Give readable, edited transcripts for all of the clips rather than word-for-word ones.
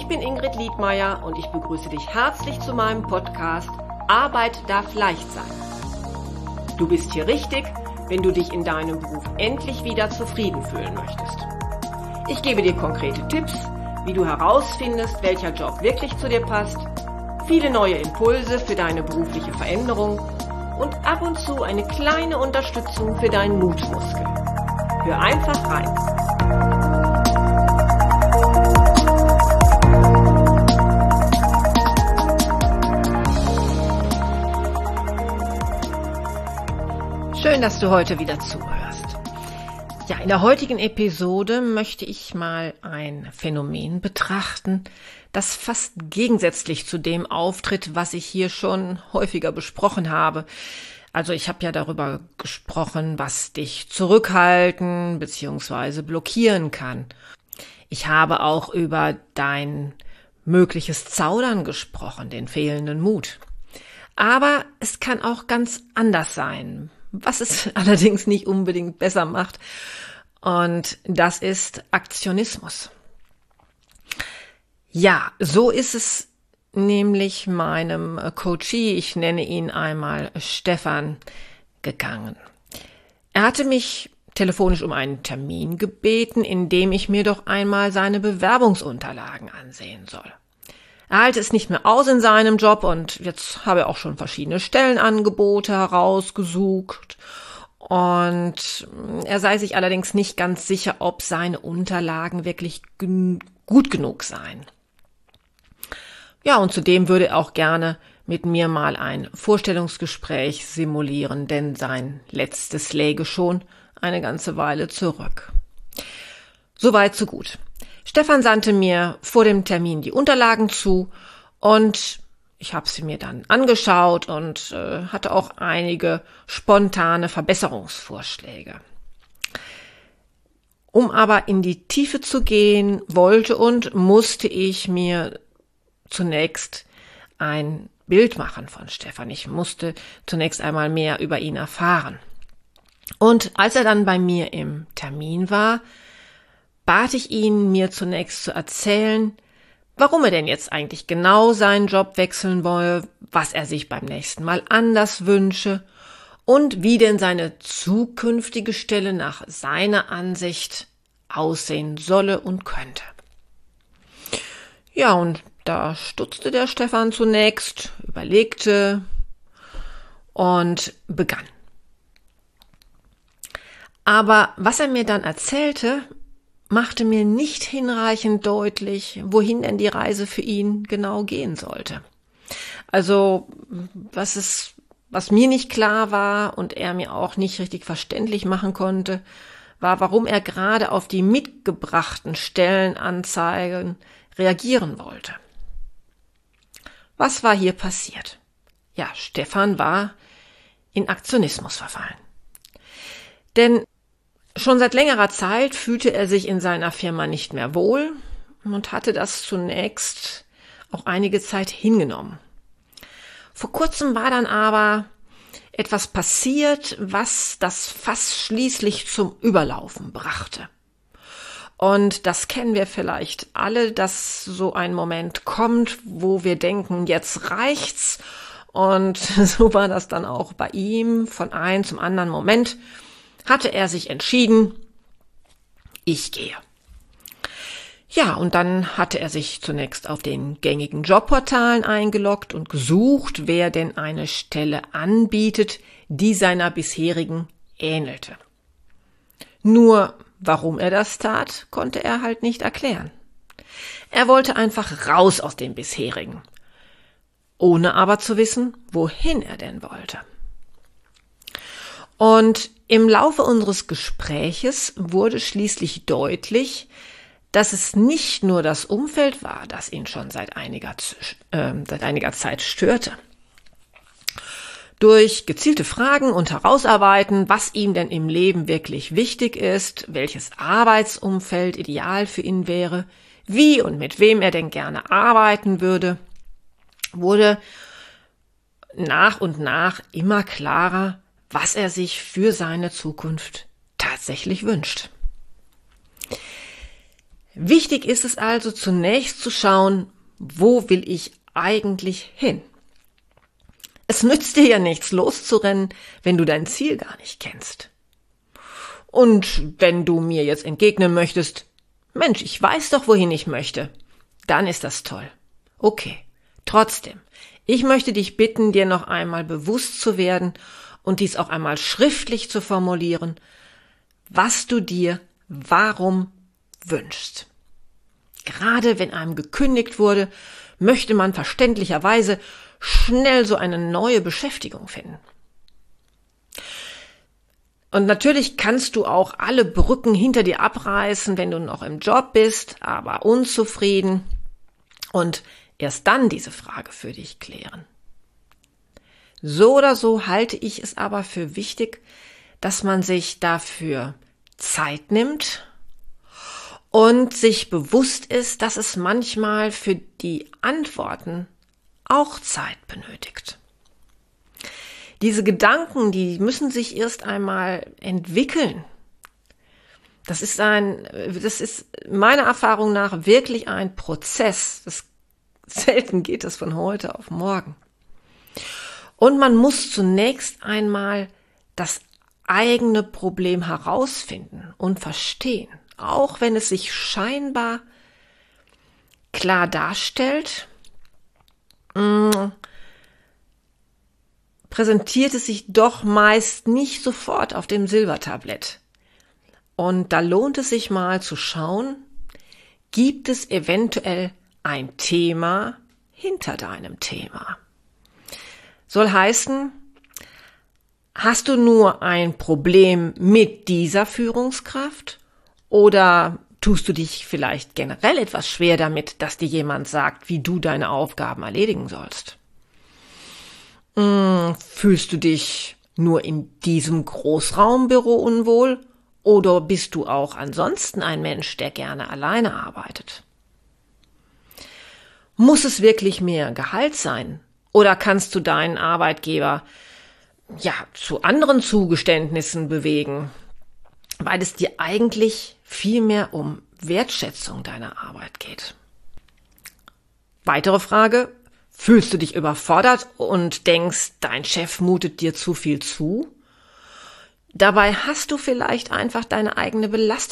Ich bin Ingrid Liedmeier und ich begrüße dich herzlich zu meinem Podcast Arbeit darf leicht sein. Du bist hier richtig, wenn du dich in deinem Beruf endlich wieder zufrieden fühlen möchtest. Ich gebe dir konkrete Tipps, wie du herausfindest, welcher Job wirklich zu dir passt, viele neue Impulse für deine berufliche Veränderung und ab und zu eine kleine Unterstützung für deinen Mutmuskel. Hör einfach rein. Schön, dass du heute wieder zuhörst. Ja, in der heutigen Episode möchte ich mal ein Phänomen betrachten, das fast gegensätzlich zu dem auftritt, was ich hier schon häufiger besprochen habe. Also ich habe ja darüber gesprochen, was dich zurückhalten bzw. blockieren kann. Ich habe auch über dein mögliches Zaudern gesprochen, den fehlenden Mut. Aber es kann auch ganz anders sein, was es allerdings nicht unbedingt besser macht. Und das ist Aktionismus. Ja, so ist es nämlich meinem Coachee, ich nenne ihn einmal Stefan, gegangen. Er hatte mich telefonisch um einen Termin gebeten, in dem ich mir doch einmal seine Bewerbungsunterlagen ansehen soll. Er halte es nicht mehr aus in seinem Job und jetzt habe er auch schon verschiedene Stellenangebote herausgesucht und er sei sich allerdings nicht ganz sicher, ob seine Unterlagen wirklich gut genug seien. Ja, und zudem würde er auch gerne mit mir mal ein Vorstellungsgespräch simulieren, denn sein letztes läge schon eine ganze Weile zurück. Soweit, so gut. Stefan sandte mir vor dem Termin die Unterlagen zu und ich habe sie mir dann angeschaut und hatte auch einige spontane Verbesserungsvorschläge. Um aber in die Tiefe zu gehen, wollte und musste ich mir zunächst ein Bild machen von Stefan. Ich musste zunächst einmal mehr über ihn erfahren. Und als er dann bei mir im Termin war, bat ich ihn, mir zunächst zu erzählen, warum er denn jetzt eigentlich genau seinen Job wechseln wolle, was er sich beim nächsten Mal anders wünsche und wie denn seine zukünftige Stelle nach seiner Ansicht aussehen solle und könnte. Ja, und da stutzte der Stefan zunächst, überlegte und begann. Aber was er mir dann erzählte, machte mir nicht hinreichend deutlich, wohin denn die Reise für ihn genau gehen sollte. Also, was mir nicht klar war und er mir auch nicht richtig verständlich machen konnte, war, warum er gerade auf die mitgebrachten Stellenanzeigen reagieren wollte. Was war hier passiert? Ja, Stefan war in Aktionismus verfallen. Denn schon seit längerer Zeit fühlte er sich in seiner Firma nicht mehr wohl und hatte das zunächst auch einige Zeit hingenommen. Vor kurzem war dann aber etwas passiert, was das Fass schließlich zum Überlaufen brachte. Und das kennen wir vielleicht alle, dass so ein Moment kommt, wo wir denken, jetzt reicht's. Und so war das dann auch bei ihm. Von einem zum anderen Moment hatte er sich entschieden, ich gehe. Ja, und dann hatte er sich zunächst auf den gängigen Jobportalen eingeloggt und gesucht, wer denn eine Stelle anbietet, die seiner bisherigen ähnelte. Nur, warum er das tat, konnte er halt nicht erklären. Er wollte einfach raus aus dem bisherigen, ohne aber zu wissen, wohin er denn wollte. Und im Laufe unseres Gespräches wurde schließlich deutlich, dass es nicht nur das Umfeld war, das ihn schon seit einiger Zeit störte. Durch gezielte Fragen und Herausarbeiten, was ihm denn im Leben wirklich wichtig ist, welches Arbeitsumfeld ideal für ihn wäre, wie und mit wem er denn gerne arbeiten würde, wurde nach und nach immer klarer, was er sich für seine Zukunft tatsächlich wünscht. Wichtig ist es also zunächst zu schauen, wo will ich eigentlich hin? Es nützt dir ja nichts, loszurennen, wenn du dein Ziel gar nicht kennst. Und wenn du mir jetzt entgegnen möchtest, Mensch, ich weiß doch, wohin ich möchte, dann ist das toll. Okay, trotzdem, ich möchte dich bitten, dir noch einmal bewusst zu werden und dies auch einmal schriftlich zu formulieren, was du dir warum wünschst. Gerade wenn einem gekündigt wurde, möchte man verständlicherweise schnell so eine neue Beschäftigung finden. Und natürlich kannst du auch alle Brücken hinter dir abreißen, wenn du noch im Job bist, aber unzufrieden und erst dann diese Frage für dich klären. So oder so halte ich es aber für wichtig, dass man sich dafür Zeit nimmt und sich bewusst ist, dass es manchmal für die Antworten auch Zeit benötigt. Diese Gedanken, die müssen sich erst einmal entwickeln. Das ist meiner Erfahrung nach wirklich ein Prozess. Selten geht es von heute auf morgen. Und man muss zunächst einmal das eigene Problem herausfinden und verstehen, auch wenn es sich scheinbar klar darstellt. Präsentiert es sich doch meist nicht sofort auf dem Silbertablett. Und da lohnt es sich mal zu schauen, gibt es eventuell ein Thema hinter deinem Thema? Soll heißen, hast du nur ein Problem mit dieser Führungskraft oder tust du dich vielleicht generell etwas schwer damit, dass dir jemand sagt, wie du deine Aufgaben erledigen sollst? Fühlst du dich nur in diesem Großraumbüro unwohl oder bist du auch ansonsten ein Mensch, der gerne alleine arbeitet? Muss es wirklich mehr Gehalt sein oder kannst du deinen Arbeitgeber zu anderen Zugeständnissen bewegen, weil es dir eigentlich viel mehr um Wertschätzung deiner Arbeit geht? Weitere Frage: Fühlst du dich überfordert und denkst, dein Chef mutet dir zu viel zu? Dabei hast du vielleicht einfach deine eigene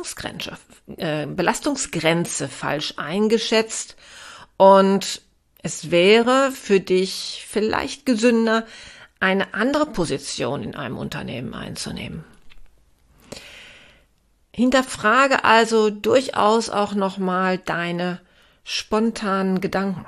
Belastungsgrenze falsch eingeschätzt und es wäre für dich vielleicht gesünder, eine andere Position in einem Unternehmen einzunehmen. Hinterfrage also durchaus auch nochmal deine spontanen Gedanken.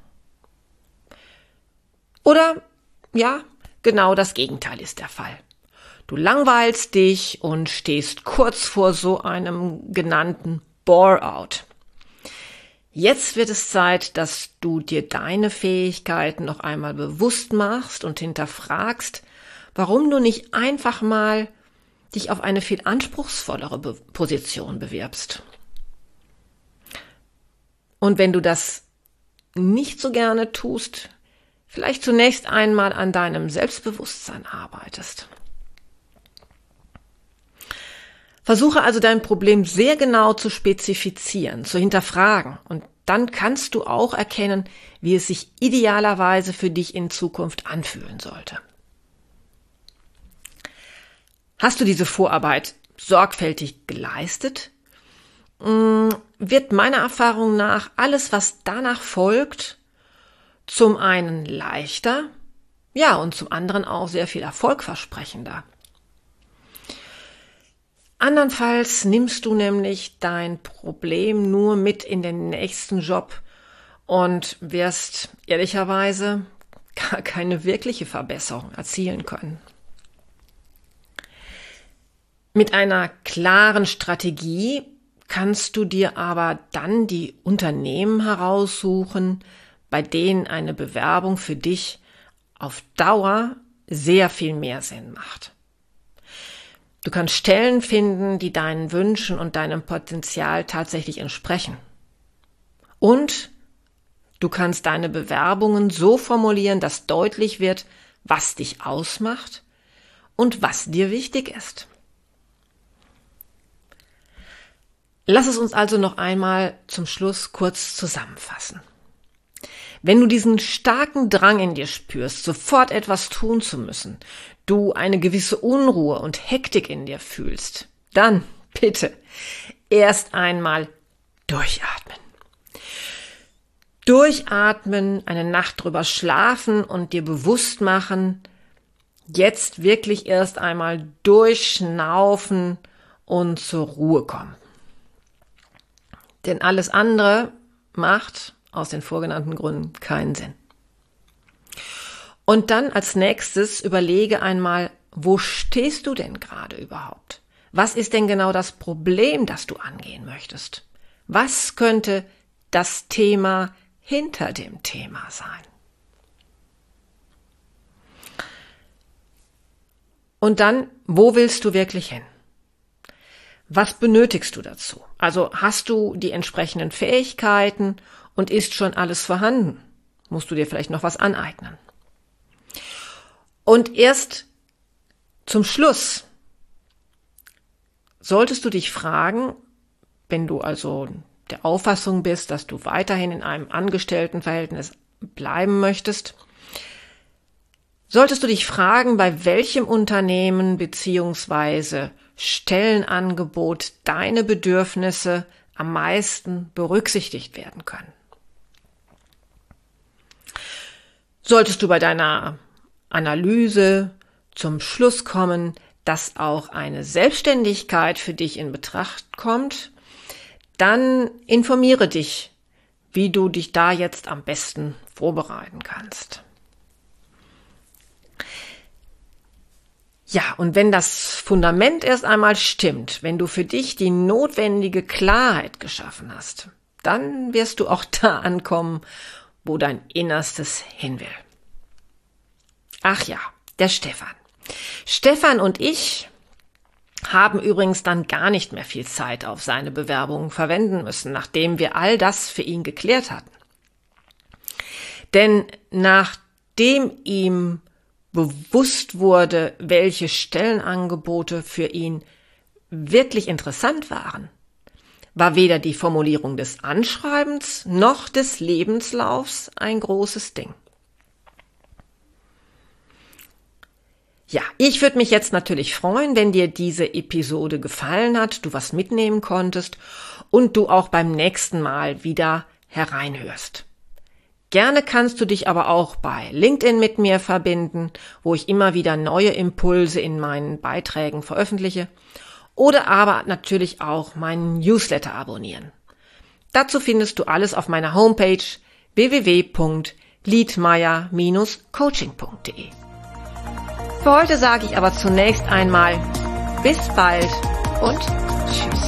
Oder, genau das Gegenteil ist der Fall. Du langweilst dich und stehst kurz vor so einem genannten Bore-out. Jetzt wird es Zeit, dass du dir deine Fähigkeiten noch einmal bewusst machst und hinterfragst, warum du nicht einfach mal dich auf eine viel anspruchsvollere Position bewirbst. Und wenn du das nicht so gerne tust, vielleicht zunächst einmal an deinem Selbstbewusstsein arbeitest. Versuche also dein Problem sehr genau zu spezifizieren, zu hinterfragen und dann kannst du auch erkennen, wie es sich idealerweise für dich in Zukunft anfühlen sollte. Hast du diese Vorarbeit sorgfältig geleistet, wird meiner Erfahrung nach alles, was danach folgt, zum einen leichter, und zum anderen auch sehr viel erfolgversprechender. Andernfalls nimmst du nämlich dein Problem nur mit in den nächsten Job und wirst ehrlicherweise gar keine wirkliche Verbesserung erzielen können. Mit einer klaren Strategie kannst du dir aber dann die Unternehmen heraussuchen, bei denen eine Bewerbung für dich auf Dauer sehr viel mehr Sinn macht. Du kannst Stellen finden, die deinen Wünschen und deinem Potenzial tatsächlich entsprechen. Und du kannst deine Bewerbungen so formulieren, dass deutlich wird, was dich ausmacht und was dir wichtig ist. Lass es uns also noch einmal zum Schluss kurz zusammenfassen. Wenn du diesen starken Drang in dir spürst, sofort etwas tun zu müssen, du eine gewisse Unruhe und Hektik in dir fühlst, dann bitte erst einmal durchatmen. Durchatmen, eine Nacht drüber schlafen und dir bewusst machen, jetzt wirklich erst einmal durchschnaufen und zur Ruhe kommen. Denn alles andere macht aus den vorgenannten Gründen keinen Sinn. Und dann als nächstes überlege einmal, wo stehst du denn gerade überhaupt? Was ist denn genau das Problem, das du angehen möchtest? Was könnte das Thema hinter dem Thema sein? Und dann, wo willst du wirklich hin? Was benötigst du dazu? Also hast du die entsprechenden Fähigkeiten und ist schon alles vorhanden? Musst du dir vielleicht noch was aneignen? Und erst zum Schluss solltest du dich fragen, wenn du also der Auffassung bist, dass du weiterhin in einem Angestelltenverhältnis bleiben möchtest, solltest du dich fragen, bei welchem Unternehmen bzw. Stellenangebot deine Bedürfnisse am meisten berücksichtigt werden können. Solltest du bei deiner Analyse zum Schluss kommen, dass auch eine Selbstständigkeit für dich in Betracht kommt, dann informiere dich, wie du dich da jetzt am besten vorbereiten kannst. Ja, und wenn das Fundament erst einmal stimmt, wenn du für dich die notwendige Klarheit geschaffen hast, dann wirst du auch da ankommen, wo dein Innerstes hin will. Ach ja, der Stefan. Stefan und ich haben übrigens dann gar nicht mehr viel Zeit auf seine Bewerbung verwenden müssen, nachdem wir all das für ihn geklärt hatten. Denn nachdem ihm bewusst wurde, welche Stellenangebote für ihn wirklich interessant waren, war weder die Formulierung des Anschreibens noch des Lebenslaufs ein großes Ding. Ja, ich würde mich jetzt natürlich freuen, wenn dir diese Episode gefallen hat, du was mitnehmen konntest und du auch beim nächsten Mal wieder hereinhörst. Gerne kannst du dich aber auch bei LinkedIn mit mir verbinden, wo ich immer wieder neue Impulse in meinen Beiträgen veröffentliche, oder aber natürlich auch meinen Newsletter abonnieren. Dazu findest du alles auf meiner Homepage www.liedmeier-coaching.de. Für heute sage ich aber zunächst einmal bis bald und tschüss.